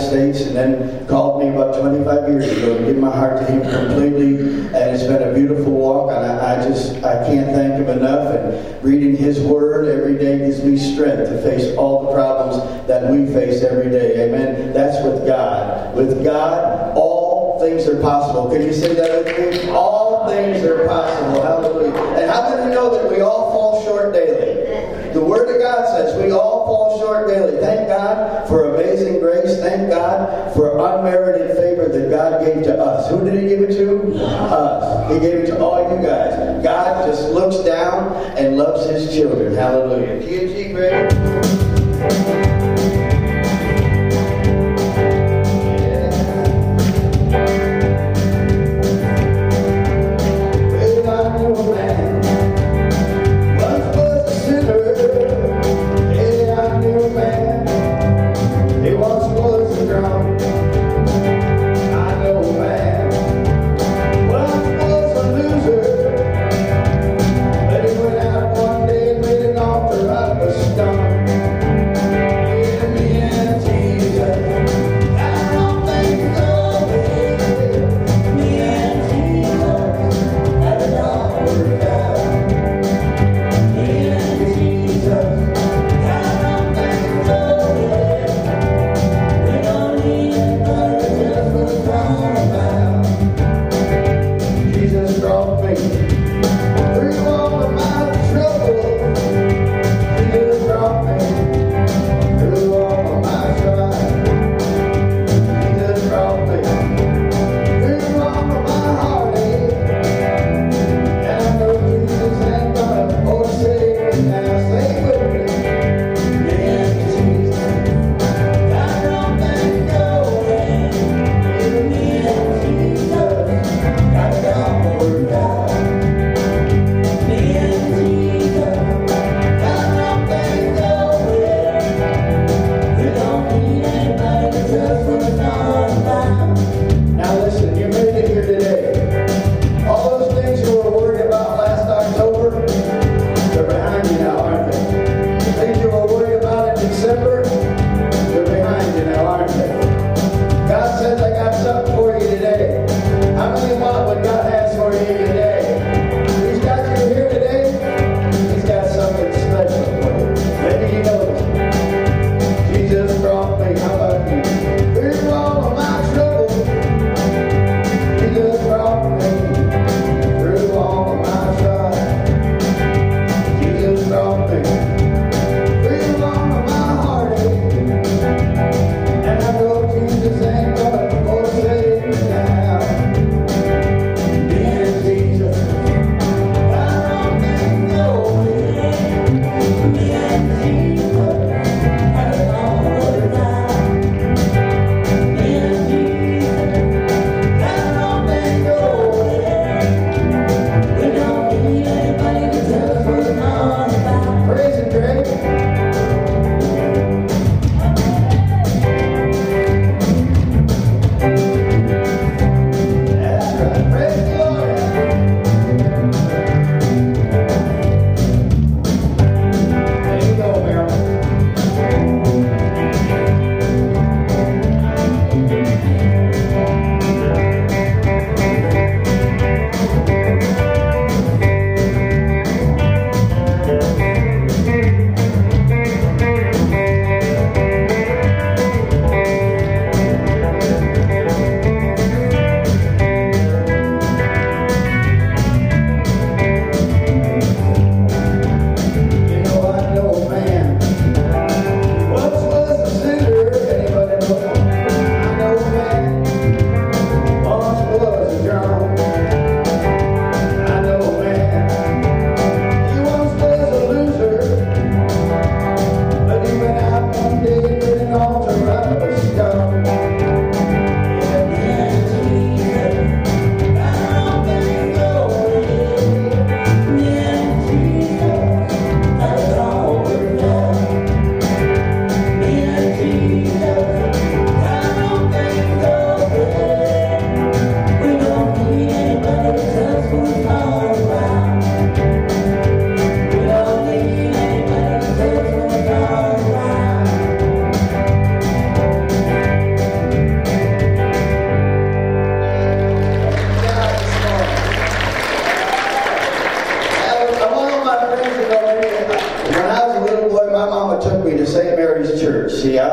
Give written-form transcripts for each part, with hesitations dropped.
States and then called me about 25 years ago to give my heart to Him completely. And it's been a beautiful walk, and I can't thank Him enough. And reading His Word every day gives me strength to face all the problems that we face every day. Amen. That's with God. With God, all things are possible. Can you say that with me? All things are possible. Hallelujah. And how many know that we all fall short daily? The Word of God says we all fall short daily. Thank God for amazing grace. Thank God for unmerited favor that God gave to us. Who did He give it to? Us. He gave it to all you guys. God just looks down and loves His children. Hallelujah. TNG, great.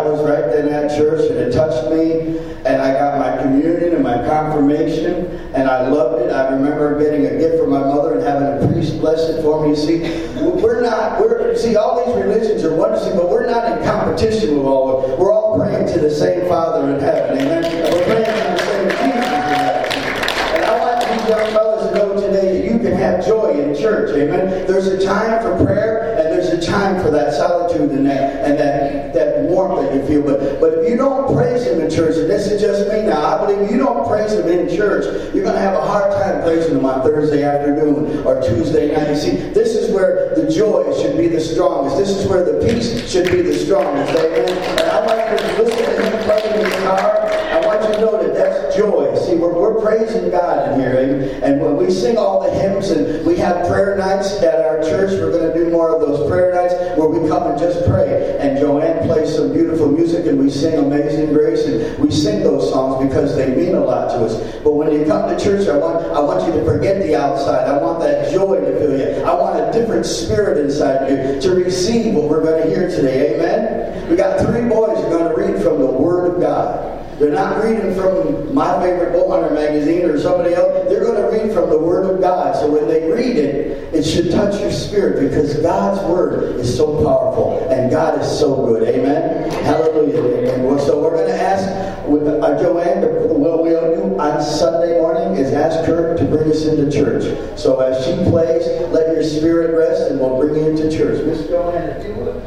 was right then at church, and it touched me, and I got my communion and my confirmation, and I loved it. I remember getting a gift from my mother and having a priest bless it for me. You see, see, all these religions are wonderful, but we're not in competition with all of them. We're all praying to the same Father in heaven, amen? And we're praying to the same Jesus in heaven. And I want these young fellas to know today that you can have joy in church, amen? There's a time for prayer, and there's a time for that solitude and that warmth that you feel. But if you don't praise Him in church, and this is just me now, I believe if you don't praise Him in church, you're going to have a hard time praising Him on Thursday afternoon or Tuesday night. You see, this is where the joy should be the strongest. This is where the peace should be the strongest, amen? And I want you to listen to Him playing the guitar. I want you to know that that's joy. See, we're praising God in here, amen? And when we sing all the hymns and we have prayer nights at our church, we're going to do more of those prayer nights where we come and just pray. And Joanne plays some beautiful music and we sing Amazing Grace, and we sing those songs because they mean a lot to us. But when you come to church, I want you to forget the outside. I want that joy to fill you. I want a different spirit inside you to receive what we're going to hear today. Amen? We got 3 boys who are going to read from the Word of God. They're not reading from My Favorite Bowhunter magazine or somebody else. They're going to read from the Word of God. So when they read it, it should touch your spirit because God's Word is so powerful and God is so good. Amen? Hallelujah. And so we're going to ask Joanne, what we'll do on Sunday morning is ask her to bring us into church. So as she plays, let your spirit rest and we'll bring you into church. Miss Joanne, if you would.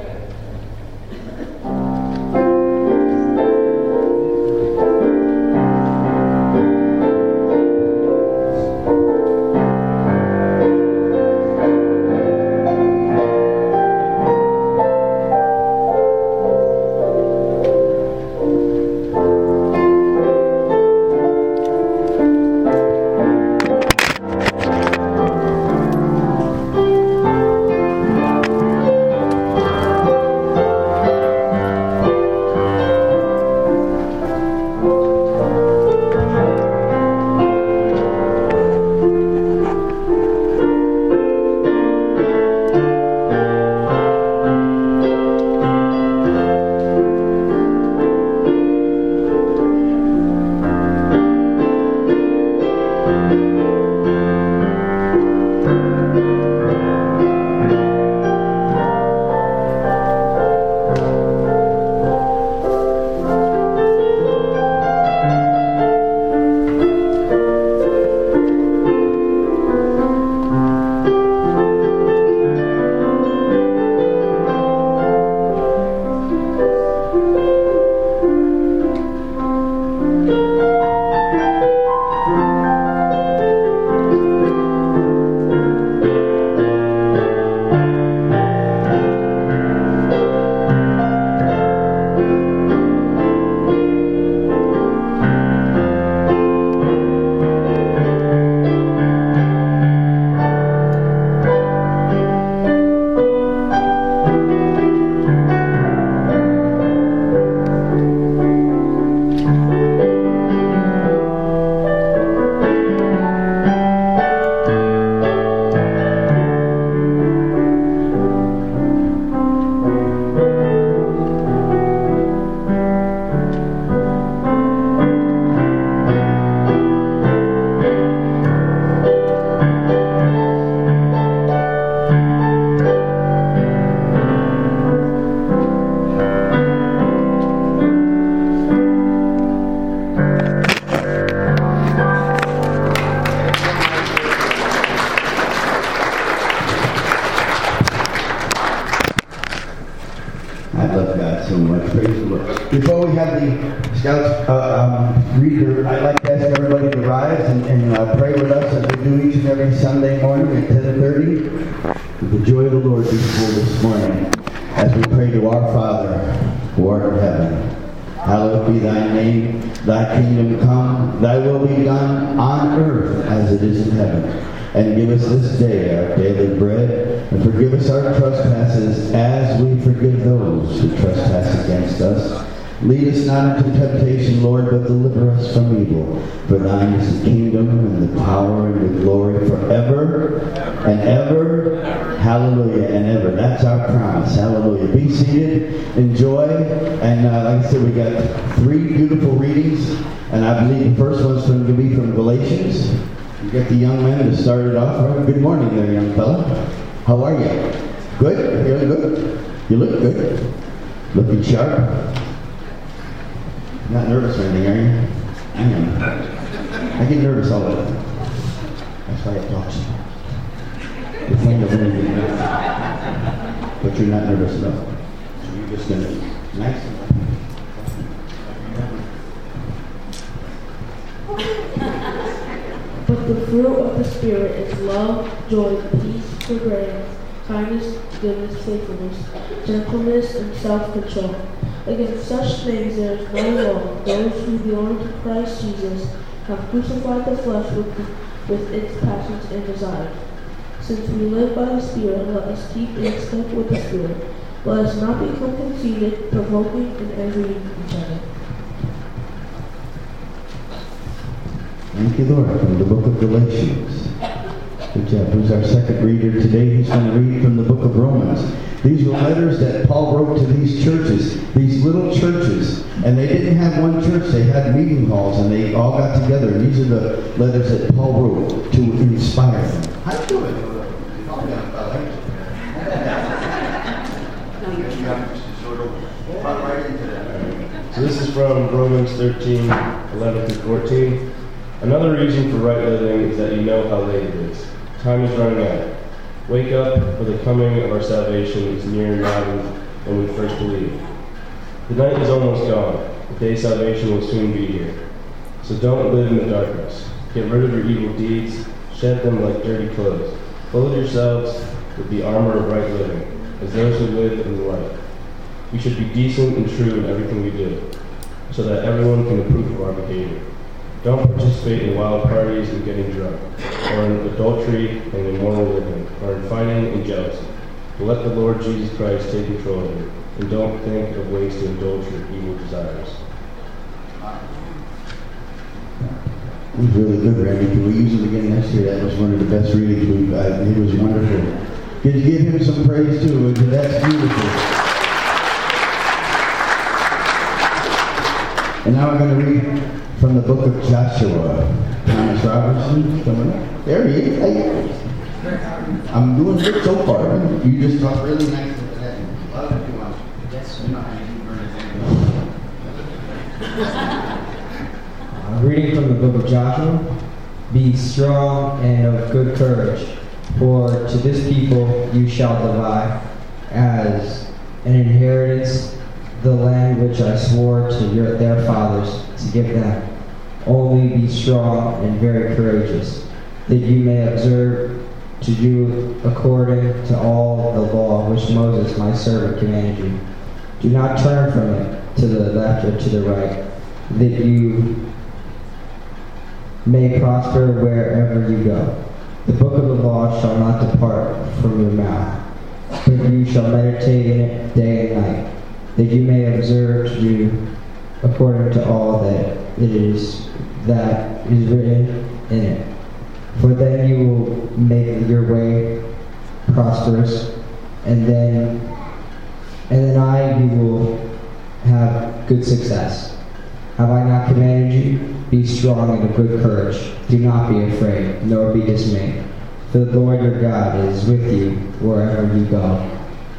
Before we have the Scouts reader, I'd like to ask everybody to rise and pray with us as we do each and every Sunday morning at 10:30. With the joy of the Lord be full this morning as we pray to our Father who art in heaven. Hallowed be thy name, thy kingdom come, thy will be done on earth as it is in heaven. And give us this day our daily bread, and forgive us our trespasses as we forgive those who trespass against us. Lead us not into temptation, Lord, but deliver us from evil. For thine is the kingdom, and the power, and the glory forever and ever. Hallelujah and ever. That's our promise. Hallelujah. Be seated. Enjoy. And like I said, we got 3 beautiful readings, and I believe the first one's going to be from Galatians. You got the young man to start it off. Right? Good morning there, young fella. How are you? Good? Feeling good? You look good. Looking sharp. Not nervous or anything, are you? I am. I get nervous all the time. That's why I talk to you. You're playing the room, but you're not nervous enough. So you're just going to nice. But the fruit of the Spirit is love, joy, peace, forbearance, kindness, goodness, faithfulness, gentleness, and self-control. Against such things there is no law. Those who belong to Christ Jesus have crucified the flesh with its passions and desires. Since we live by the Spirit, let us keep in step with the Spirit. Let us not become conceited, provoking, and envying each other. Thank you, Lord, from the book of Galatians. Good job. Who's our second reader today? He's going to read from the book of Romans. These were letters that Paul wrote to these churches, these little churches. And they didn't have one church. They had meeting halls, and they all got together. And these are the letters that Paul wrote to inspire them. How you doing? So this is from Romans 13, 11 through 14. Another reason for right living is that you know how late it is. Time is running out. Wake up, for the coming of our salvation is nearer now than we first believed. The night is almost gone. The day of salvation will soon be here. So don't live in the darkness. Get rid of your evil deeds. Shed them like dirty clothes. Clothe yourselves with the armor of right living, as those who live in the light. We should be decent and true in everything we do, so that everyone can approve of our behavior. Don't participate in wild parties and getting drunk, or in adultery and immoral living, or in fighting and jealousy. But let the Lord Jesus Christ take control of you, and don't think of ways to indulge your evil desires. It was really good, Randy. Can we use it again next year? That was one of the best readings we've had. It was wonderful. Can you give him some praise too? That's beautiful. And now I'm going to read from the book of Joshua. Thomas Robertson, coming up. There he is. Hey. I'm doing good so far. You just talk really nice. Love if you want. Yes, reading from the book of Joshua. Be strong and of good courage, for to this people you shall divide as an inheritance the land which I swore to their fathers to give them. Only be strong and very courageous, that you may observe to do according to all the law which Moses my servant commanded you. Do not turn from it to the left or to the right, that you may prosper wherever you go. The book of the law shall not depart from your mouth, but you shall meditate in it day and night, that you may observe to do according to all that is written in it. For then you will make your way prosperous, and then you will have good success. Have I not commanded you? Be strong and of good courage. Do not be afraid, nor be dismayed. For the Lord your God is with you wherever you go.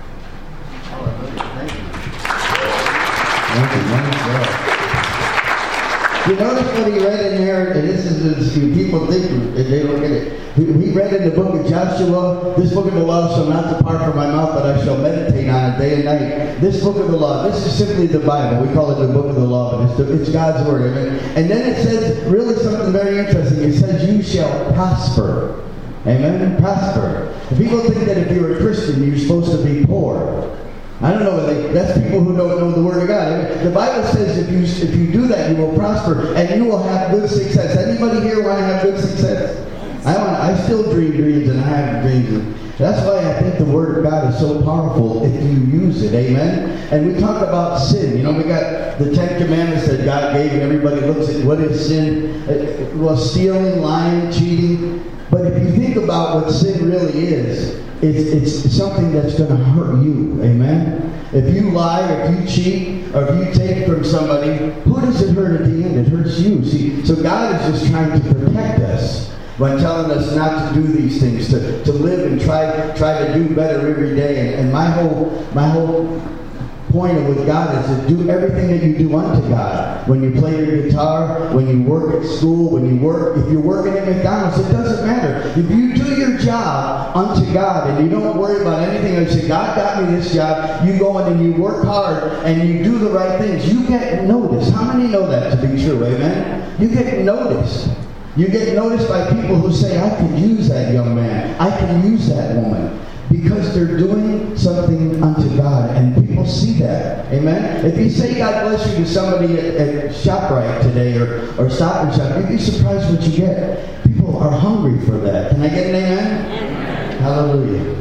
You notice what he read in there, and this is people think they look at it. He read in the book of Joshua, this book of the law shall not depart from my mouth, but I shall meditate on it day and night. This book of the law, this is simply the Bible. We call it the book of the law, but it's God's word. Amen. And then it says really something very interesting. It says you shall prosper. Amen. Prosper. And people think that if you're a Christian, you're supposed to be poor. I don't know, that's people who don't know the Word of God. The Bible says if you do that, you will prosper and you will have good success. Anybody here want to have good success? I still dream dreams and I have dreams. That's why I think the Word of God is so powerful if you use it. Amen? And we talk about sin. You know, we got the 10 Commandments that God gave and everybody looks at what is sin. Well, stealing, lying, cheating. But if you think about what sin really is, it's something that's going to hurt you. Amen? If you lie, or if you cheat, or if you take from somebody, who does it hurt at the end? It hurts you. See, so God is just trying to protect us by telling us not to do these things, to live and try to do better every day. And my whole point with God is to do everything that you do unto God. When you play your guitar, when you work at school, if you're working at McDonald's, it doesn't matter. If you do your job unto God and you don't worry about anything else, you say, God got me this job, you go in and you work hard and you do the right things, you get noticed. How many know that to be true? Amen? You get noticed. You get noticed by people who say, I can use that young man. I can use that woman. Because they're doing something unto God, and people see that. Amen? If you say God bless you to somebody at ShopRite today or Stop and Shop, you'd be surprised what you get. People are hungry for that. Can I get an amen? Amen. Hallelujah.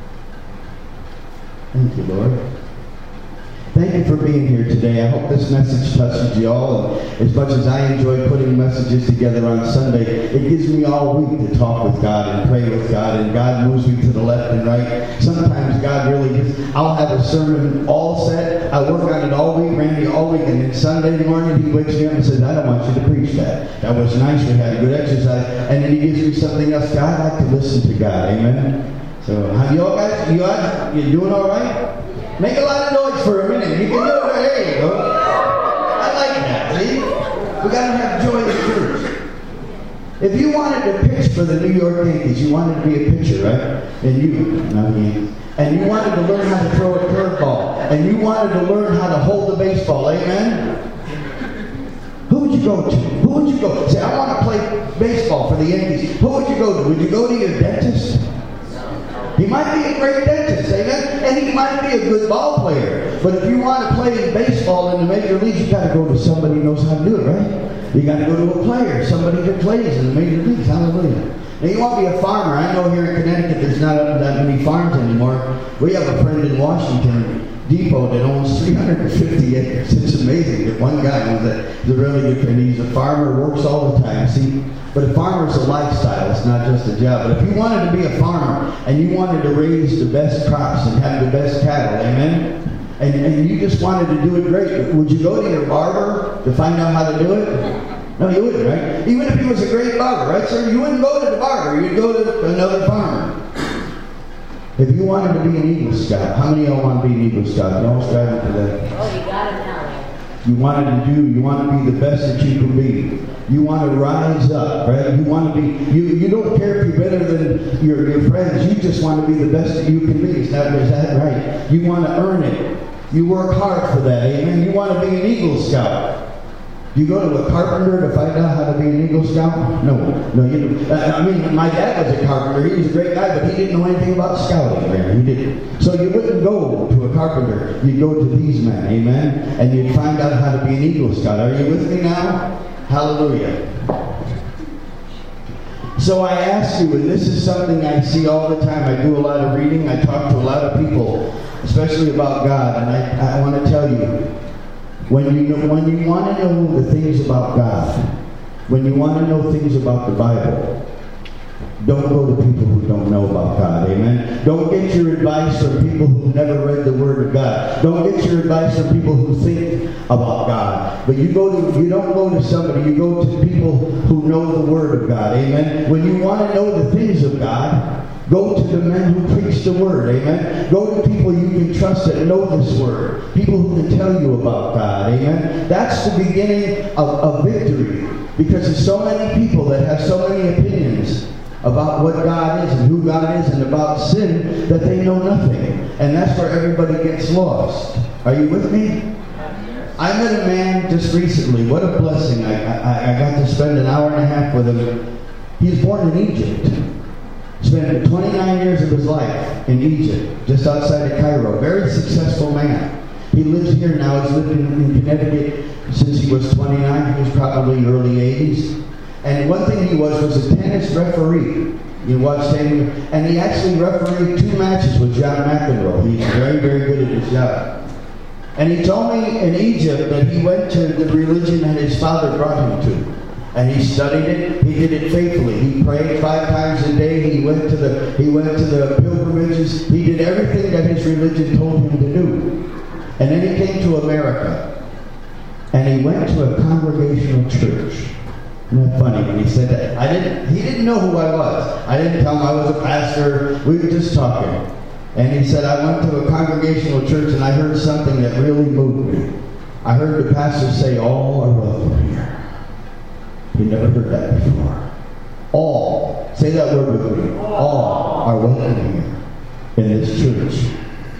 Thank you, Lord. Thank you for being here today. I hope this message touches you all. And as much as I enjoy putting messages together on Sunday, it gives me all week to talk with God and pray with God, and God moves me to the left and right. Sometimes God I'll have a sermon all set. I work on it all week, Randy, all week, and then Sunday morning he wakes me up and says, I don't want you to preach that. That was nice. We had a good exercise. And then he gives me something else. God, I like to listen to God. Amen? So, how you all guys, you doing all right? Make a lot of noise for a minute. You can do it right. There you go. I like that. See? We got to have joy in church. If you wanted to pitch for the New York Yankees, you wanted to be a pitcher, right? And you wanted to learn how to throw a curveball, and you wanted to learn how to hold the baseball. Amen? Who would you go to? Who would you go to? Say, I want to play baseball for the Yankees. Who would you go to? Would you go to your dentist? He might be a great dentist, amen? And he might be a good ball player. But if you want to play baseball in the major leagues, you got to go to somebody who knows how to do it, right? You got to go to a player, somebody that plays in the major leagues. Hallelujah. Now, you want to be a farmer. I know here in Connecticut there's not that many farms anymore. We have a friend in Washington Depot that owns 350 acres. It's amazing that one guy owns that. He's a really good friend. He's a farmer, works all the time. See, but a farmer's a lifestyle. It's not just a job. But if you wanted to be a farmer and you wanted to raise the best crops and have the best cattle, amen? And you just wanted to do it great, would you go to your barber to find out how to do it? No, you wouldn't, right? Even if he was a great barber, right, sir? You wouldn't go to the barber. You'd go to another farmer. If you wanted to be an Eagle Scout, how many of y'all want to be an Eagle Scout? Y'all striving for that? Oh, you got it now. You want to be the best that you can be. You want to rise up, right? You want to be, you don't care if you're better than your friends. You just want to be the best that you can be. Is that right? You want to earn it. You work hard for that, amen? You want to be an Eagle Scout. You go to a carpenter to find out how to be an Eagle Scout? No, you don't. I mean, my dad was a carpenter. He was a great guy, but he didn't know anything about scouting, man. He didn't. So you wouldn't go to a carpenter. You'd go to these men, amen? And you'd find out how to be an Eagle Scout. Are you with me now? Hallelujah. So I ask you, and this is something I see all the time. I do a lot of reading. I talk to a lot of people, especially about God. And I want to tell you, when you want to know the things about God, when you want to know things about the Bible, don't go to people who don't know about God, amen? Don't get your advice from people who've never read the Word of God. Don't get your advice from people who think about God. But you don't go to somebody, you go to people who know the Word of God, amen? When you want to know the things of God, go to the men who preach the Word, amen? Go to people you can trust that know this Word. People who can tell you about God, amen? That's the beginning of victory. Because there's so many people that have so many opinions about what God is and who God is and about sin that they know nothing. And that's where everybody gets lost. Are you with me? I met a man just recently. What a blessing. I got to spend an hour and a half with him. He was born in Egypt. Spent 29 years of his life in Egypt, just outside of Cairo. Very successful man. He lives here now. He's lived in Connecticut since he was 29. He was probably early 80s. And one thing he was a tennis referee. You watch tennis, and he actually refereed 2 matches with John McEnroe. He's very, very good at his job. And he told me in Egypt that he went to the religion that his father brought him to. And he studied it. He did it faithfully. He prayed 5 times a day. He went to the pilgrimages. He did everything that his religion told him to do. And then he came to America. And he went to a congregational church. Isn't that funny when he said that? He didn't know who I was. I didn't tell him I was a pastor. We were just talking. And he said, I went to a congregational church and I heard something that really moved me. I heard the pastor say, all are welcome here. You never heard that before. All. Say that word with me. All are welcome here in this church.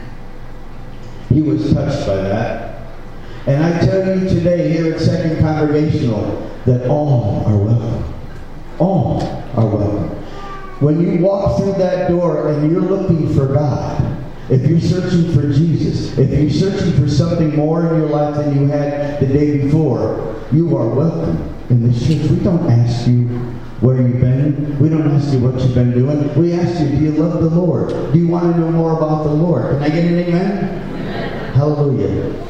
He was touched by that. And I tell you today here at Second Congregational that all are welcome. All are welcome. When you walk through that door and you're looking for God, if you're searching for Jesus, if you're searching for something more in your life than you had the day before, you are welcome in this church. We don't ask you where you've been. We don't ask you what you've been doing. We ask you, do you love the Lord? Do you want to know more about the Lord? Can I get an amen? Hallelujah.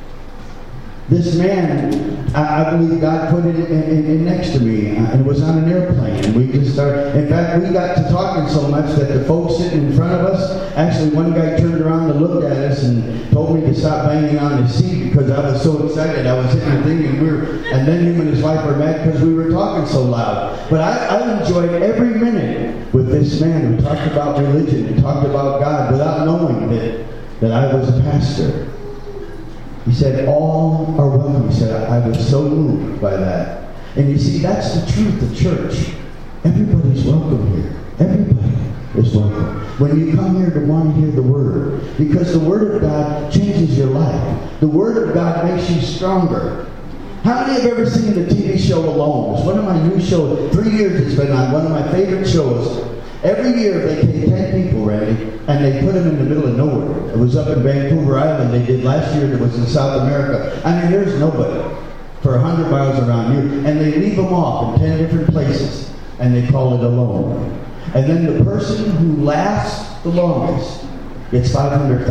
This man, I believe God put it in next to me, and it was on an airplane. And we just started. In fact, we got to talking so much that the folks sitting in front of us, actually one guy turned around and looked at us and told me to stop banging on his seat because I was so excited. I was hitting the thing, and then him and his wife were mad because we were talking so loud. But I enjoyed every minute with this man who talked about religion and talked about God without knowing that I was a pastor. He said, all are welcome. He said, I was so moved by that. And you see, that's the truth of church. Everybody's welcome here. Everybody is welcome. When you come here to want to hear the Word, because the Word of God changes your life. The Word of God makes you stronger. How many have ever seen the TV show Alone? It's one of my new shows. 3 years it's been on. One of my favorite shows. Every year they take 10 people, Randy, and they put them in the middle of nowhere. It was up in Vancouver Island. They did last year. It was in South America. I mean, there's nobody for 100 miles around you. And they leave them off in 10 different places, and they call it Alone. And then the person who lasts the longest gets $500,000.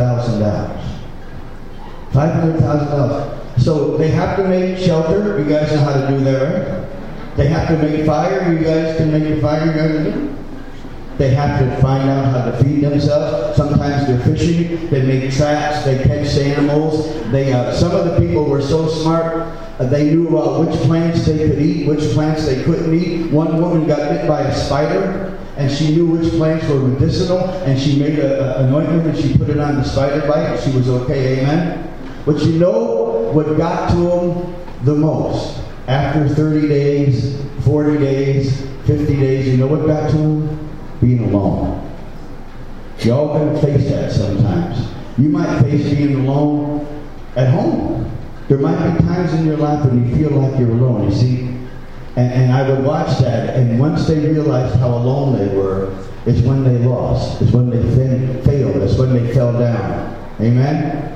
$500,000. So they have to make shelter. You guys know how to do that, right? They have to make fire. You guys can make the fire. You guys do. They have to find out how to feed themselves. Sometimes they're fishing. They make traps. They catch animals. Some of the people were so smart. They knew about which plants they could eat, which plants they couldn't eat. One woman got bit by a spider, and she knew which plants were medicinal, and she made an ointment, and she put it on the spider bite, and she was okay, amen? But you know what got to them the most? After 30 days, 40 days, 50 days, you know what got to them? Being alone. Y'all gonna face that sometimes. You might face being alone at home. There might be times in your life when you feel like you're alone, you see? And I would watch that, and once they realized how alone they were, it's when they lost. It's when they failed. It's when they fell down. Amen?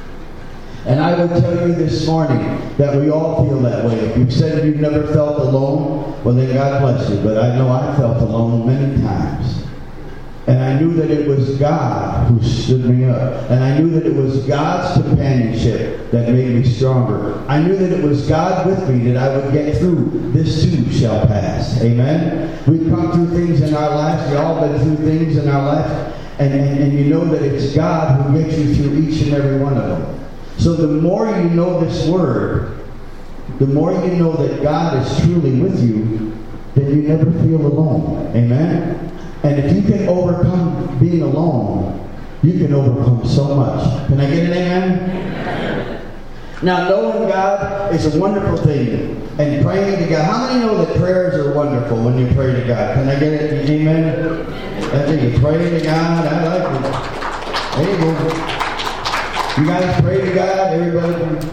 And I would tell you this morning that we all feel that way. If you've said you've never felt alone, well then God bless you. But I know I felt alone many times. And I knew that it was God who stood me up. And I knew that it was God's companionship that made me stronger. I knew that it was God with me that I would get through. This too shall pass. Amen? We've come through things in our lives. We've all been through things in our life. And you know that it's God who gets you through each and every one of them. So the more you know this Word, the more you know that God is truly with you, then you never feel alone. Amen? And if you can overcome being alone, you can overcome so much. Can I get an amen? Now, knowing God is a wonderful thing. And praying to God. How many know that prayers are wonderful when you pray to God? Can I get it? Amen? I think you pray to God. I like it. There you go. You guys pray to God, everybody.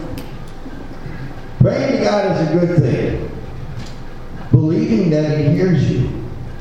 Praying to God is a good thing. Believing that He hears you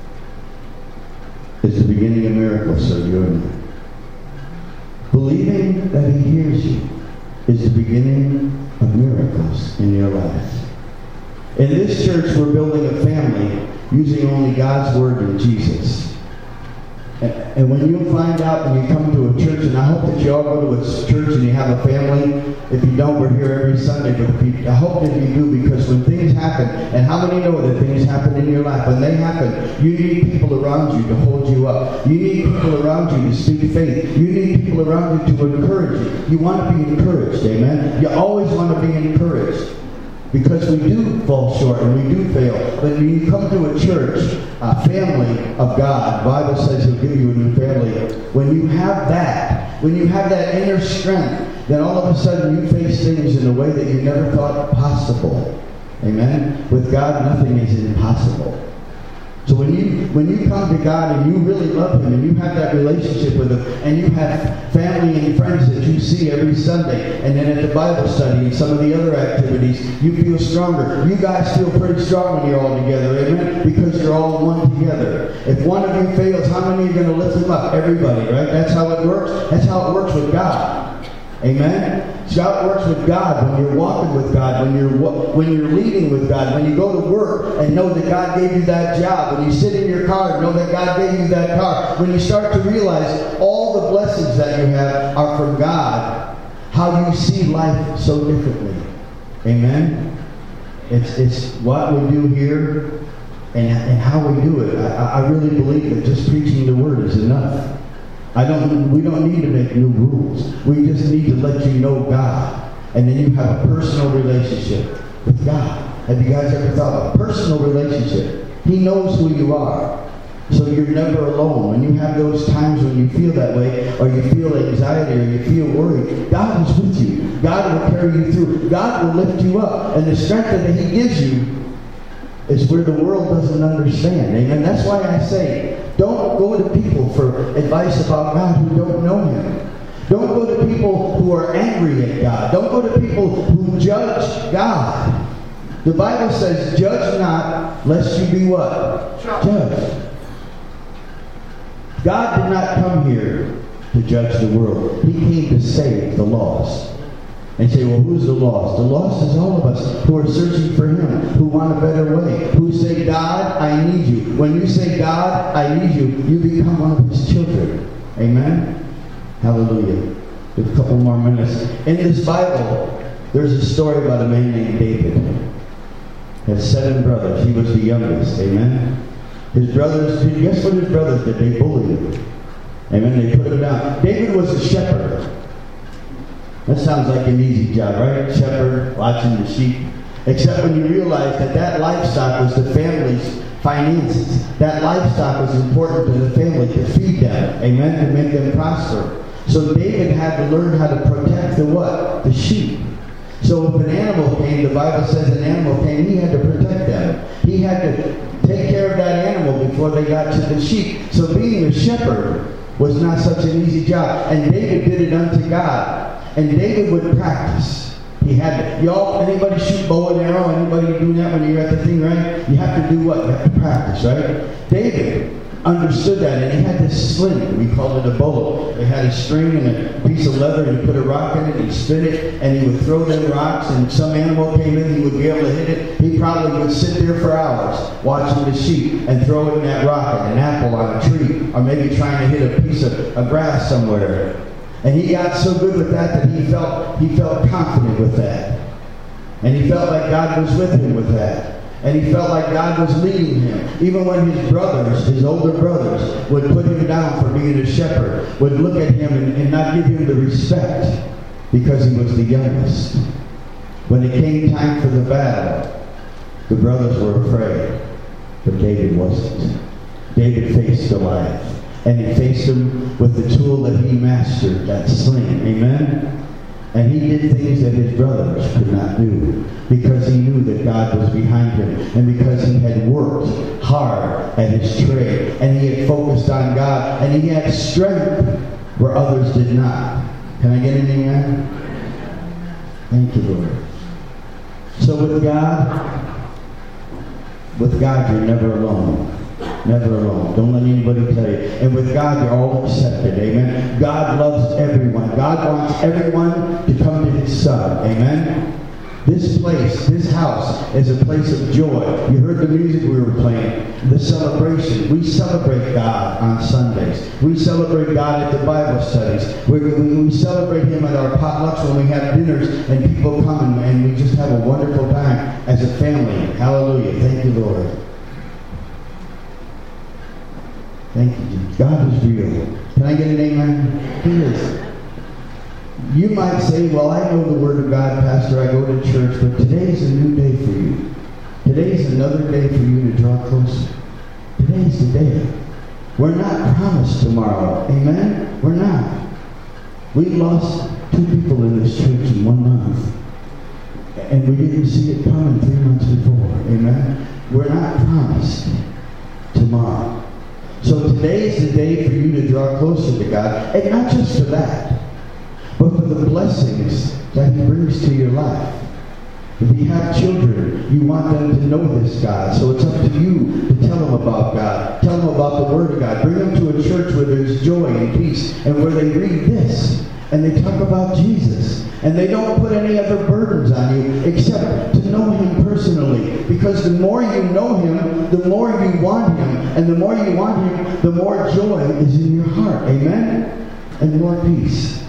is the beginning of miracles, so you and me. Believing that He hears you is the beginning of miracles in your life. In this church, we're building a family using only God's Word and Jesus. And when you find out and you come to a church, and I hope that you all go to a church and you have a family. If you don't, we're here every Sunday. But I hope that you do, because when things happen, and how many know that things happen in your life? When they happen, you need people around you to hold you up. You need people around you to speak faith. You need people around you to encourage you. You want to be encouraged, amen? You always want to be encouraged. Because we do fall short and we do fail. But when you come to a church, a family of God, the Bible says He'll give you a new family. When you have that inner strength, then all of a sudden you face things in a way that you never thought possible. Amen? With God, nothing is impossible. So when you come to God and you really love Him and you have that relationship with Him and you have family and friends that you see every Sunday, and then at the Bible study and some of the other activities, you feel stronger. You guys feel pretty strong when you're all together, amen? Because you're all one together. If one of you fails, how many are going to lift them up? Everybody, right? That's how it works. That's how it works with God. Amen? So how it works with God, when you're walking with God, when you're leading with God, when you go to work and know that God gave you that job, when you sit in your car and know that God gave you that car, when you start to realize all the blessings that you have are from God, how do you see life so differently? Amen? It's what we do here and how we do it. I really believe that just preaching the Word is enough. We don't need to make new rules. We just need to let you know God. And then you have a personal relationship with God. Have you guys ever thought of a personal relationship? He knows who you are. So you're never alone. When you have those times when you feel that way, or you feel anxiety, or you feel worried, God is with you. God will carry you through. God will lift you up. And the strength that He gives you is where the world doesn't understand. Amen. That's why I say, don't go to people for advice about God who don't know Him. Don't go to people who are angry at God. Don't go to people who judge God. The Bible says, judge not, lest you be what? Judged. God did not come here to judge the world. He came to save the lost. And say, well, who's the lost? The lost is all of us who are searching for Him, who want a better way, who say, God, I need you. When you say, God, I need you, you become one of His children. Amen? Hallelujah. With a couple more minutes. In this Bible, there's a story about a man named David. He had 7 brothers. He was the youngest. Amen? His brothers, guess what his brothers did? They bullied him. Amen? They put him down. David was a shepherd. That sounds like an easy job, right? Shepherd, watching the sheep. Except when you realize that livestock was the family's finances. That livestock was important to the family to feed them. Amen? To make them prosper. So David had to learn how to protect the what? The sheep. So if an animal came, the Bible says an animal came, he had to protect them. He had to take care of that animal before they got to the sheep. So being a shepherd was not such an easy job. And David did it unto God. And David would practice. He had to, anybody shoot bow and arrow? Anybody do that when you're at the thing, right? You have to do what? You have to practice, right? David understood that, and he had this sling. We called it a bow. It had a string and a piece of leather, and he put a rock in it, and he spin it, and he would throw them rocks, and some animal came in, he would be able to hit it. He probably would sit there for hours watching the sheep and throwing that rock at an apple on a tree, or maybe trying to hit a piece of grass somewhere. And he got so good with that he felt confident with that. And he felt like God was with him with that. And he felt like God was leading him. Even when his brothers, his older brothers, would put him down for being a shepherd, would look at him and not give him the respect because he was the youngest. When it came time for the battle, the brothers were afraid, but David wasn't. David faced Goliath. And he faced him with the tool that he mastered, that sling. Amen? And he did things that his brothers could not do because he knew that God was behind him and because he had worked hard at his trade and he had focused on God and he had strength where others did not. Can I get an amen? Thank you, Lord. So with God, you're never alone. Never alone. Don't let anybody tell you. And with God, you're all accepted. Amen. God loves everyone. God wants everyone to come to His Son. Amen. This place, this house, is a place of joy. You heard the music we were playing, the celebration. We celebrate God on Sundays. We celebrate God at the Bible studies. We celebrate Him at our potlucks when we have dinners and people come and we just have a wonderful time as a family. Hallelujah. Thank you, Lord. Thank you, Jesus. God is real. Can I get an amen? He is. You might say, well, I know the Word of God, Pastor. I go to church, but today's a new day for you. Today's another day for you to draw closer. Today's the day. We're not promised tomorrow. Amen? We're not. We lost 2 people in this church in 1 month. And we didn't see it coming 3 months before. Amen? We're not promised tomorrow. So today's the day for you to draw closer to God. And not just for that, but for the blessings that He brings to your life. If you have children, you want them to know this God. So it's up to you to tell them about God. Tell them about the Word of God. Bring them to a church where there's joy and peace and where they read this and they talk about Jesus. And they don't put any other burdens on you except to know Him personally. Because the more you know Him, the more you want Him. And the more you want Him, the more joy is in your heart. Amen? And more peace.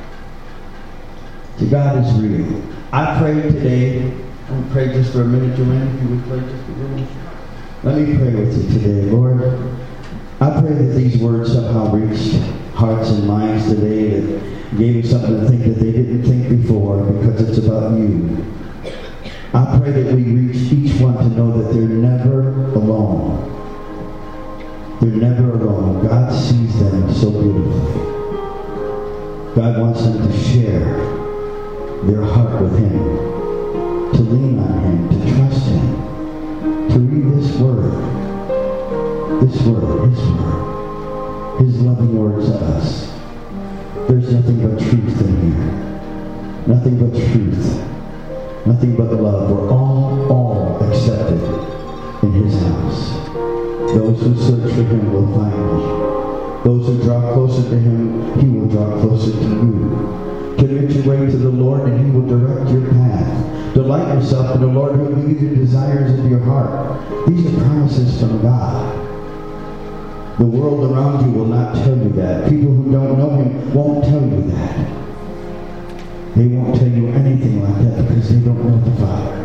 God is real. I pray today. I'm going to pray just for a minute, Joanne. If you would pray just a minute. Let me pray with you today, Lord. I pray that these words somehow reached hearts and minds today that gave you something to think that they didn't think before, because it's about you. I pray that we reach each one to know that they're never alone. They're never alone. God sees them so beautifully. God wants them to share their heart with Him, to lean on Him, to trust Him, to read this Word, His Word, His loving words to us. There's nothing but truth in here. Nothing but truth. Nothing but love. We're all accepted in His house. Those who search for Him will find Him. Those who draw closer to Him, He will draw closer to you. Commit your way to the Lord and He will direct your path. Delight yourself in the Lord who will give you the desires of your heart. These are promises from God. The world around you will not tell you that. People who don't know Him won't tell you that. They won't tell you anything like that because they don't know the Father.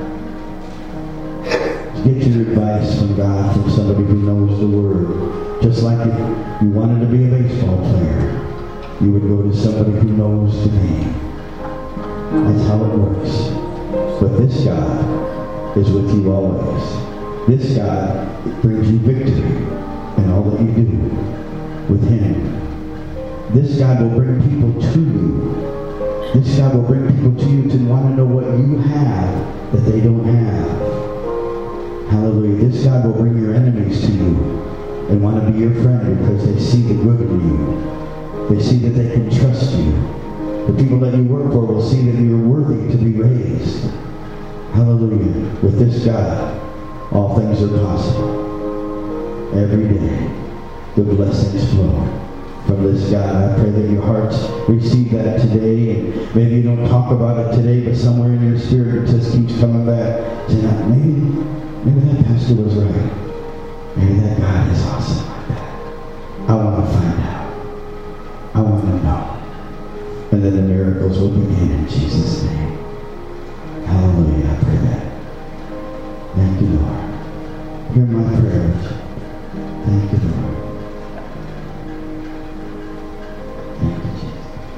Get your advice from God, from somebody who knows the Word. Just like if you wanted to be a baseball player, you would go to somebody who knows the game. That's how it works. But this God is with you always. This God brings you victory in all that you do with Him. This God will bring people to you. This God will bring people to you to want to know what you have that they don't have. Hallelujah. This God will bring your enemies to you and want to be your friend because they see the good in you. They see that they can trust you. The people that you work for will see that you're worthy to be raised. Hallelujah. With this God, all things are possible. Every day, the blessings flow from this God. I pray that your hearts receive that today. And maybe you don't talk about it today, but somewhere in your spirit it just keeps coming back. Saying, maybe that pastor was right. Maybe that God is awesome like that. I want to find out. I want to know. And then the miracles will begin in Jesus' name. Hallelujah. I pray that. Thank you, Lord. Hear my prayers. Thank you, Lord. Thank you, Jesus.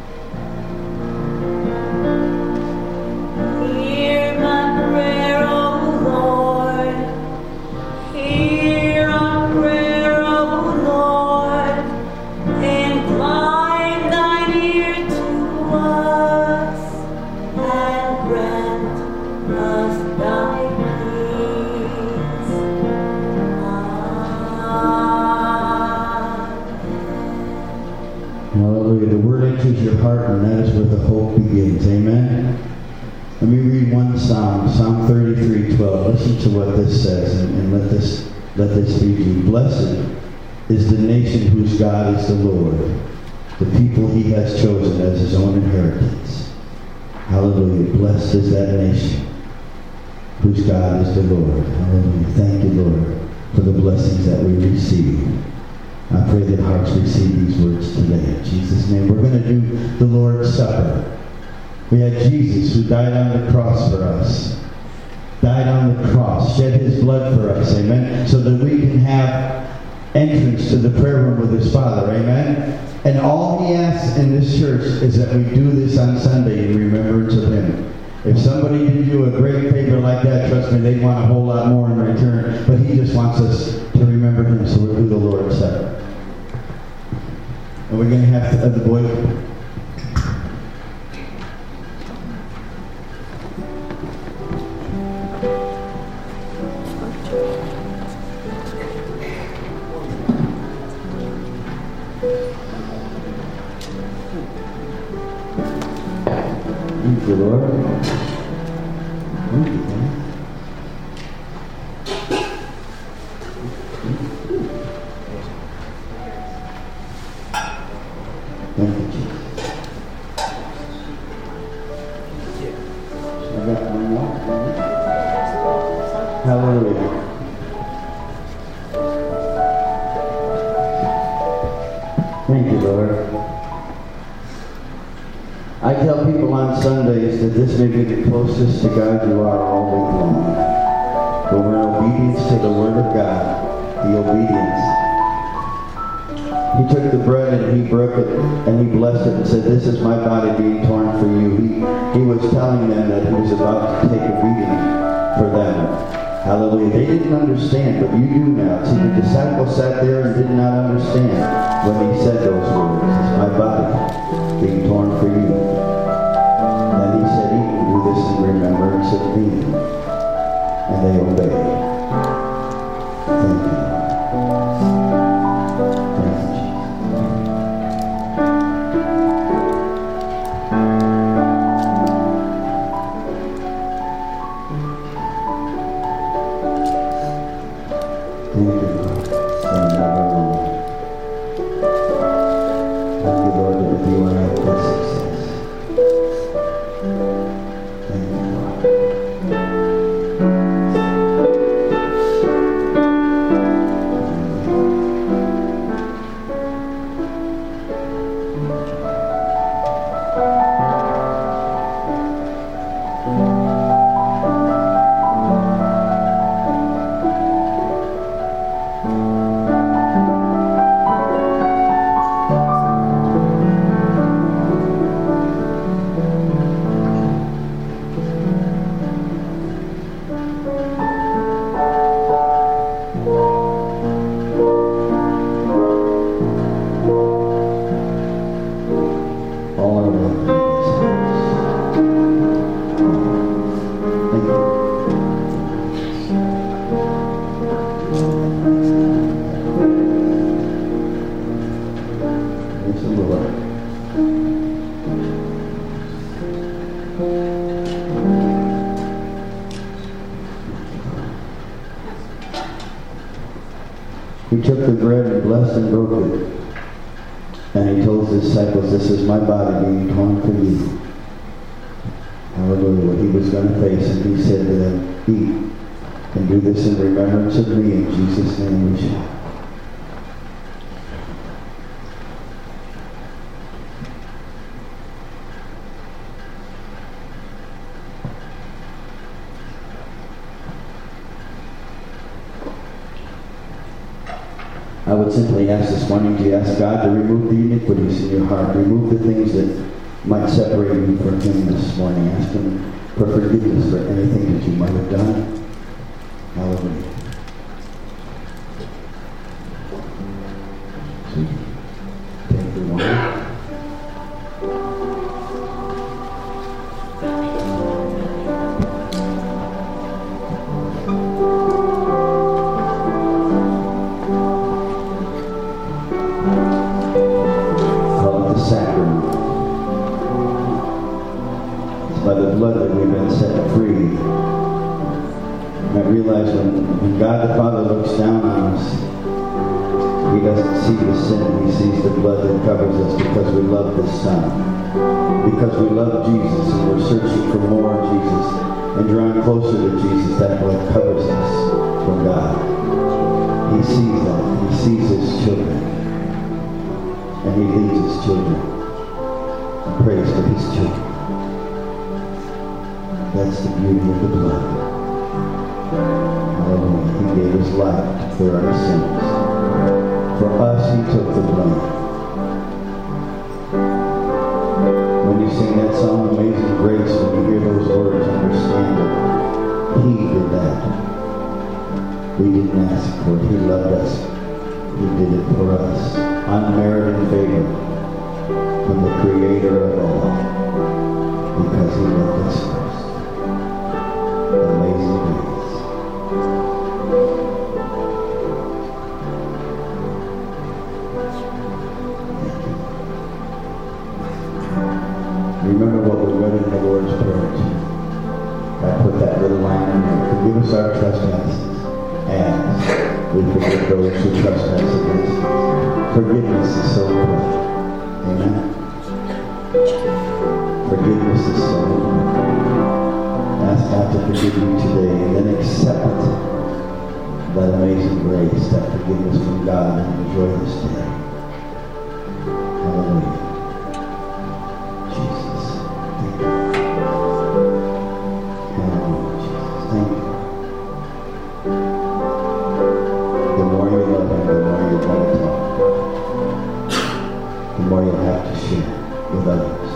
Hear my prayer, O Lord. Hear our prayer, O Lord. Incline thine ear to us and grant us thy peace. Hallelujah. The word enters your heart, and that is where the hope begins. Amen. Let me read one psalm, Psalm 33:12. Listen to what this says, and let this be you. Blessed is the nation whose God is the Lord, the people He has chosen as His own inheritance. Hallelujah. Blessed is that nation. whose God is the Lord. Hallelujah. Thank you, Lord, for the blessings that we receive. I pray that hearts receive these words today. In Jesus' name, we're going to do the Lord's Supper. We had Jesus who died on the cross for us. Died on the cross, shed his blood for us, amen, so that we can have entrance to the prayer room with his Father, amen. And all he asks in this church is that we do this on Sunday in remembrance of him. If somebody did you a great favor like that, trust me, they'd want a whole lot more in return. But he just wants us to remember him, so we'll do the Lord's Supper. And we're going to have the boys. Thank you, Lord. Thank you, God. Thank you, Jesus. I got one more. Hallelujah. Thank you, Lord. I tell people on Sundays that this may be the closest to God you are all week long. But we're in obedience to the Word of God, the obedience. He took the bread and he broke it and he blessed it and said, "This is my body being torn for you." He was telling them that he was about to take a beating for them. Hallelujah. They didn't understand, but you do now. See, the disciples sat there and did not understand when he said those words. "It's my body being torn for you." Then he said, "Eat and do this in remembrance of me." And they obeyed. Thank you. Thank you, Jesus. Thank you, Lord. Thank you, Lord. Thank you, Lord, that with you I have good success. Thank you, Lord. All I want is thank you. Praise the Lord. He took the bread and blessed and broke it. And he told his disciples, "This is my body being torn for you." Hallelujah. What he was going to face. And he said to them, "Eat and do this in remembrance of me." In Jesus' name we shall. I would simply ask this morning to ask God to remove the iniquities in your heart. Remove the things that might separate you from him this morning. Ask him for forgiveness for anything that you might have done. Hallelujah. Take the wine. Sacrament. It's by the blood that we've been set free. And I realize when God the Father looks down on us, he doesn't see the sin, he sees the blood that covers us because we love the Son. Because we love Jesus and we're searching for more of Jesus. and drawing closer to Jesus, that what covers us from God. He sees that. He sees his children. And he leads his children. And prays for his children. That's the beauty of the blood. Hallelujah. He gave his life to clear our sins. For us, he took the blame. When you sing that song, Amazing Grace, when you hear those words, understand that he did that. We didn't ask for it. He loved us. He did it for us. Unmerited favor from the Creator of all. Because he loved us first. Amazing Grace. Remember what we read in the Lord's Prayer too. I put that little line in there. Forgive us our trespasses as we forgive those who trespass against us. Forgiveness is so important. Amen. Forgiveness is so important. Ask God to forgive you today and then accept that amazing grace, that forgiveness from God, and enjoy this day. Hallelujah. Jesus. Thank you. Hallelujah, Jesus. Thank you. The more you love him, the more you're going to talk. The more you'll have to share with others.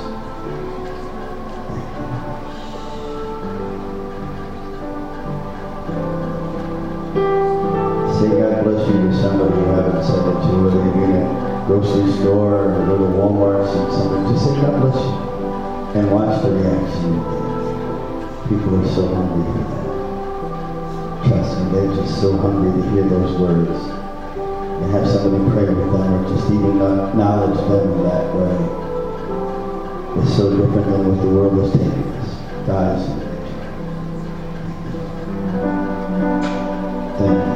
Say God bless you to somebody you haven't said it to, whether you're in a grocery store or a little Walmart or something. Just say God bless you and watch the reaction you get. People are so hungry for that. Trust me, they're just so hungry to hear those words and have somebody pray with them or just even acknowledge them in that way. It's so different than what the world is taking us. God is in it. Thank you.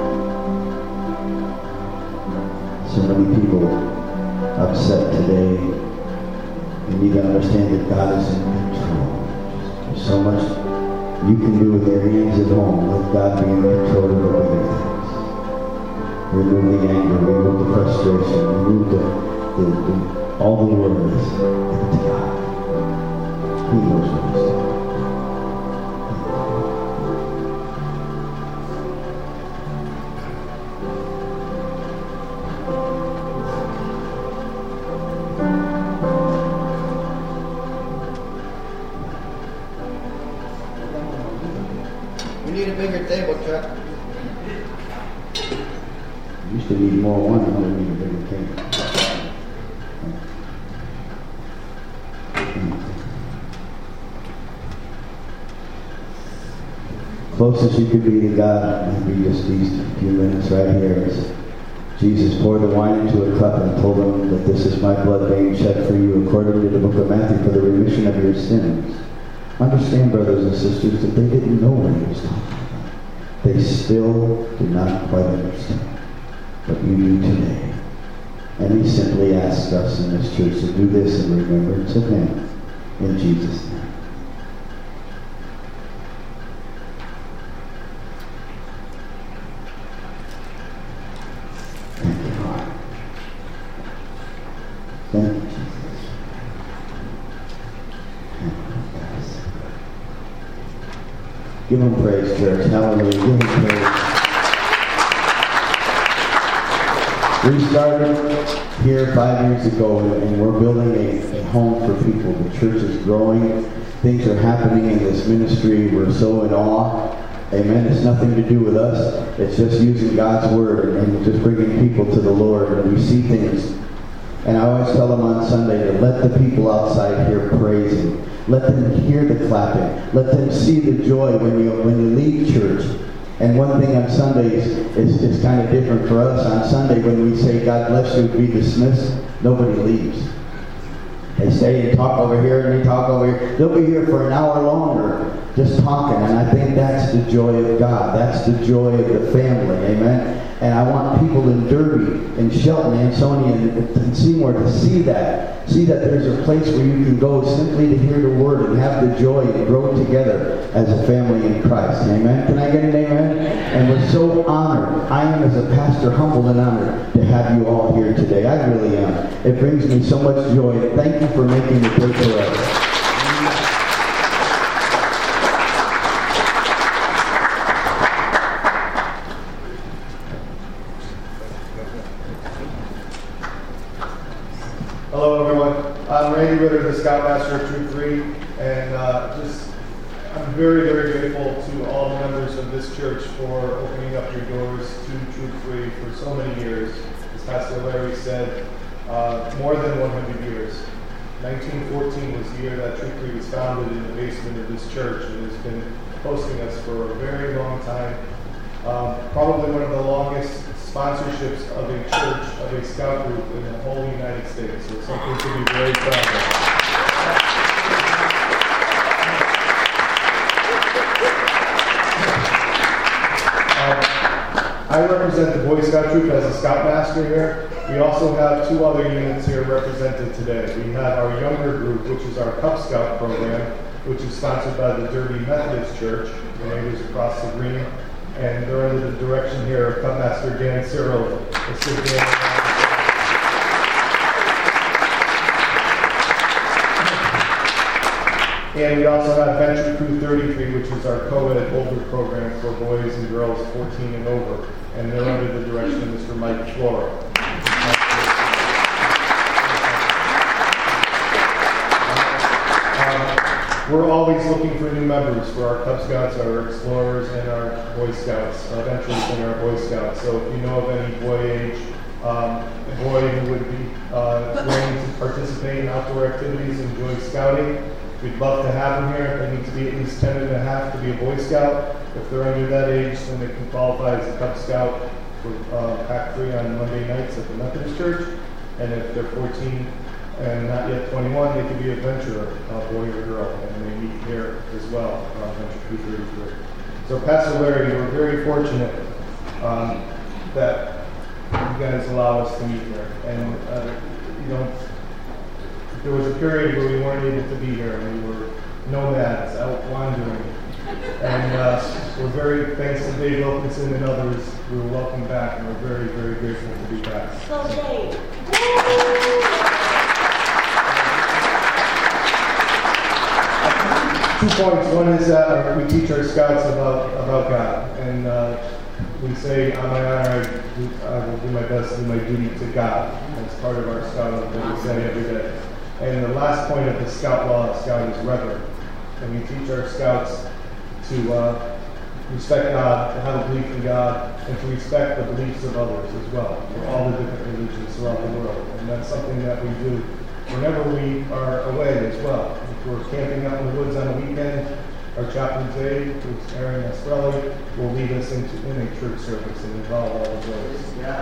So many people upset today, and you got to understand that God is in control. There's so much you can do with your hands at home. Let God be in control of the bigger things. Remove the anger, remove the frustration, remove all the worries. Give it to God. He knows what he's doing. We need a bigger table, Chuck. Used to need more wine, now we need a bigger cake. Closest you could be to God, maybe just these few minutes right here, is Jesus poured the wine into a cup and told them that this is my blood being shed for you according to the book of Matthew for the remission of your sins. Understand, brothers and sisters, that they didn't know what he was talking about. They still do not quite understand. But you do today. And he simply asks us in this church to do this in remembrance of him. In Jesus' name. Thank you, Lord. Thank you, Jesus. Give him praise, church. Hallelujah. Give him praise. We started here 5 years ago, and we're building a home for people. The church is growing. Things are happening in this ministry. We're so in awe. Amen. It's nothing to do with us. It's just using God's word and just bringing people to the Lord. And we see things. And I always tell them on Sunday to let the people outside here praise him. Let them hear the clapping. Let them see the joy when you leave church. And one thing on Sundays is kind of different for us. On Sunday, when we say, God bless you, be dismissed, nobody leaves. They stay and talk over here and they talk over here. They'll be here for an hour longer just talking, and I think that's the joy of God. That's the joy of the family, amen? And I want people in Derby and Shelton, Ansonia, and Seymour to see that. See that there's a place where you can go simply to hear the Word and have the joy and grow together as a family in Christ. Amen? Can I get an amen? And we're so honored. I am, as a pastor, humbled and honored to have you all here today. I really am. It brings me so much joy. Thank you for making the day for us. Hello everyone, I'm Randy Ritter, the Scoutmaster of Troop 3, and I'm very, very grateful to all the members of this church for opening up your doors to Troop 3 for so many years. As Pastor Larry said, more than 100 years. 1914 was the year that Troop 3 was founded in the basement of this church, and has been hosting us for a very long time. Probably one of the longest sponsorships of a church, of a scout group in the whole United States. So it's something to be very proud of. I represent the Boy Scout troop as a Scoutmaster here. We also have two other units here represented today. We have our younger group, which is our Cub Scout program, which is sponsored by the Derby Methodist Church, the neighbors across the green. And they're under the direction here of Cubmaster Dan Cyril. And we also have Venture Crew 33, which is our co-ed older program for boys and girls 14 and over. And they're under the direction of Mr. Mike Flora. We're always looking for new members for our Cub Scouts, our Explorers, and our Boy Scouts, eventually and our Boy Scouts. So if you know of any boy age, a boy who would be willing to participate in outdoor activities, enjoy scouting, we'd love to have them here. They need to be at least 10 and a half to be a Boy Scout. If they're under that age, then they can qualify as a Cub Scout for Pack 3 on Monday nights at the Methodist Church. And if they're 14 and not yet 21, they can be a venturer, boy or girl, and they meet here as well, Venture Crew 33. So Pastor Larry, we're very fortunate that you guys allow us to meet here. And there was a period where we weren't able to be here, and we were nomads out wandering. And we're very, thanks to Dave Wilkinson and others, we were welcome back, and we're very, very grateful to be back. Go Dave! 2 points. One is that we teach our scouts about God, and we say, on my honor, I will do my best to do my duty to God. That's part of our scouting that we say every day. And the last point of the scout law of scout is reverent. And we teach our scouts to respect God, to have a belief in God, and to respect the beliefs of others as well, for all the different religions throughout the world. And that's something that we do whenever we are away as well. If we're camping out in the woods on a weekend, our chaplain Dave, who's Aaron Esprelli, will lead us in a church service and involve all of those.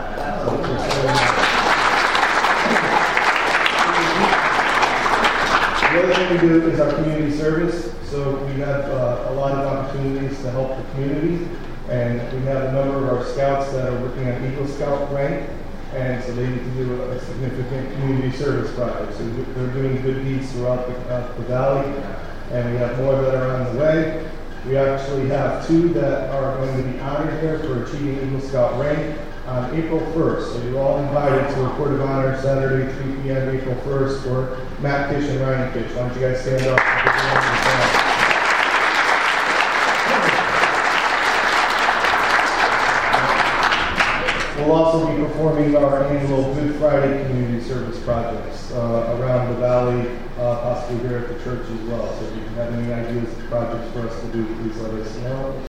The other thing we do is our community service. So we have a lot of opportunities to help the community, and we have a number of our scouts that are working on Eagle Scout rank. And so they need to do a significant community service project. So they're doing good deeds throughout the valley, and we have more that are on the way. We actually have 2 that are going to be honored here for achieving Eagle Scout rank on April 1st. So you're all invited to a Court of Honor Saturday, 3 p.m. April 1st for Matt Kish and Ryan Kish. Why don't you guys stand up? We'll also be performing our annual Good Friday community service projects around the valley, possibly here at the church as well. So if you have any ideas of projects for us to do, please let us know.